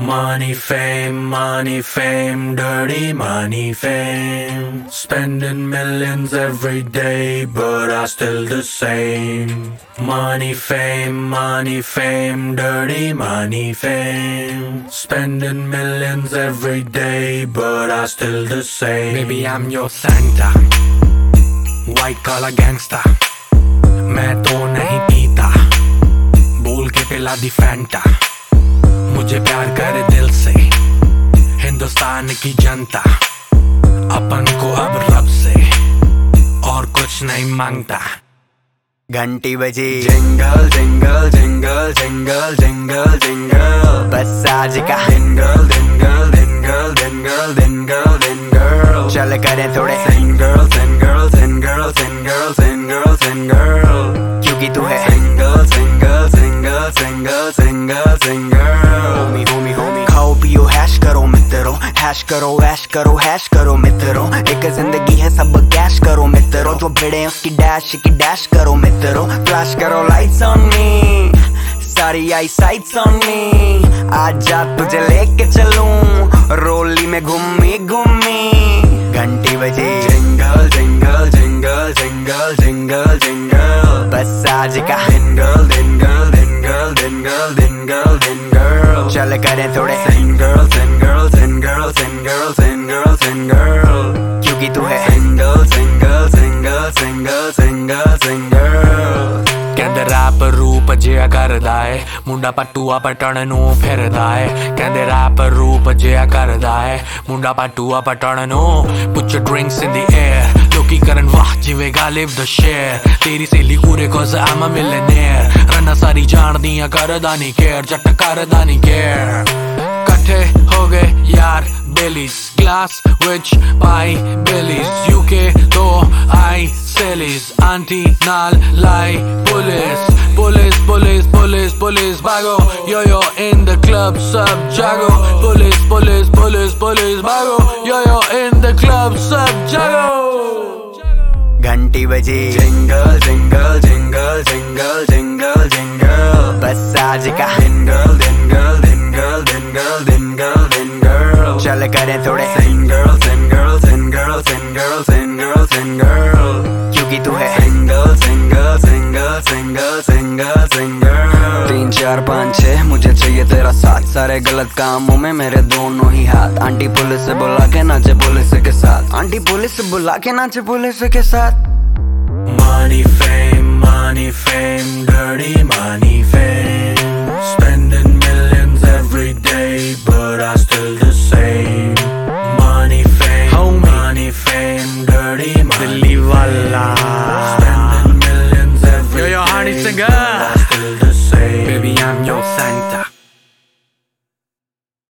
Money, fame, dirty money, fame. Spending millions every day, but I still the same. Money, fame, dirty money, fame. Spending millions every day, but I still the same. Baby, I'm your Santa, white collar gangster. मैं तो नहीं पीता, बोल के पिला दी Fanta. मुझे प्यार करे दिल से हिंदुस्तान की जनता। अपन को अब रब से और कुछ नहीं मांगता। घंटी बजी jingle jingle jingle jingle jingle jingle, बस आज का jingle jingle jingle jingle jingle jingle. चल करें थोड़े single single single single single single, क्योंकि तू है single single single single single single. होमी होमी होमी खाओ पियो हैश करो मित्रों, हैश करो ऐश करो हैश करो मित्रों। एक जिंदगी है सब कैश करो मित्रों, जो भिड़े उसकी डैश करो मित्रों। फ्लैश करो लाइट्स ऑन मी, सारी आई साइट्स ऑन मी। आजा तुझे लेके चलूं रोली में घूमी घूमी। घंटी बजे jingle jingle jingle jingle jingle jingle, बस आज का jingle jingle jingle jingle jingle jingle. चल करें थोड़े single single single single single single, क्योंकि तू है single single single single single single. कहंदे रैप रूप जिया करदा है, मुंडा पटुआ पटण नूं फिरदा है। कहंदे रैप रूप जिया करदा है, मुंडा पटुआ पटण नूं। Put your drinks in the air, लोकी करन वाह जिवें गालिब द शेर। तेरी सहेली कूरे cause I'm a millionaire। Ranna सारी जान दियां करदा नहीं केयर, जट करदा नहीं केयर। कट्ठे हो गए यार बेलीज, ग्लास विच पाई बेलीज। यूके तो आई सेलीज, आंटी नाल लाई police. Police police police police भागो, yo yo in the club सब जागो। पुलिस पुलिस पुलिस पुलिस भागो, yo yo in the club सब जागो। घंटी बजी jingle jingle jingle jingle jingle jingle, बस आज का jingle jingle jingle jingle jingle jingle. चल करें थोड़े single single single single single single, क्योंकि तू है single single single single single single. 3 4 5 6 मुझे चाहिए तेरा साथ, सारे गलत कामों में मेरे दोनों ही हाथ। आंटी पुलिस से बुला के नाचे पुलिस के साथ, आंटी पुलिस से बुला के नाचे पुलिस के साथ। Money, fame, dirty money, fame. Spending millions every day, but I still the same. Money, fame, dirty money, Dilli wala. Spending millions every Yo, day, honey singer, but I still the same. baby I'm your Santa.